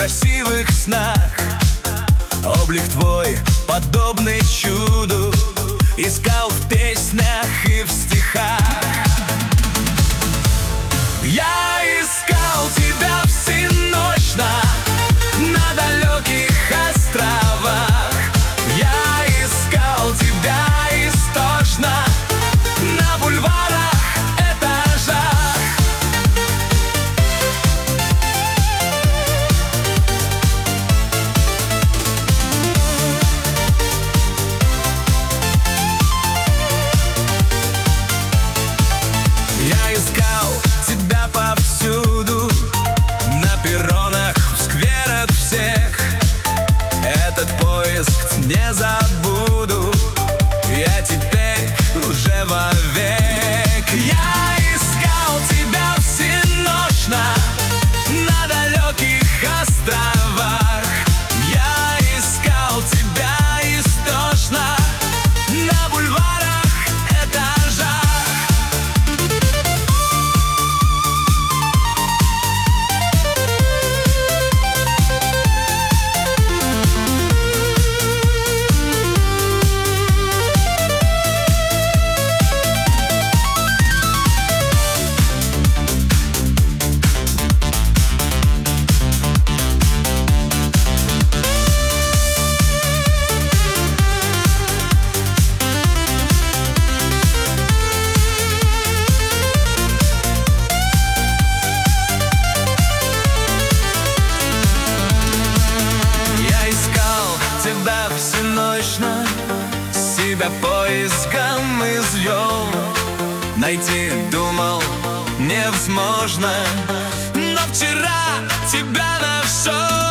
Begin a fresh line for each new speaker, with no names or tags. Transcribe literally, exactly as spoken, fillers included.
красивых снах. Облик твой, подобный чуду, искал в песнях и в стихах. Я искал тебя всеночно на далеких островах. Я искал тебя истошно на бульварах, этажах. Я искал тебя повсюду, на перронах, в скверах всех. Этот поиск не забуду я теперь уже вовек. Я искал тебя всеночно на далеких островах. Я искал тебя истошно на бульварах, этажах. Тебя всеночно себя поиском извел. Найти думал невозможно, но вчера тебя нашел.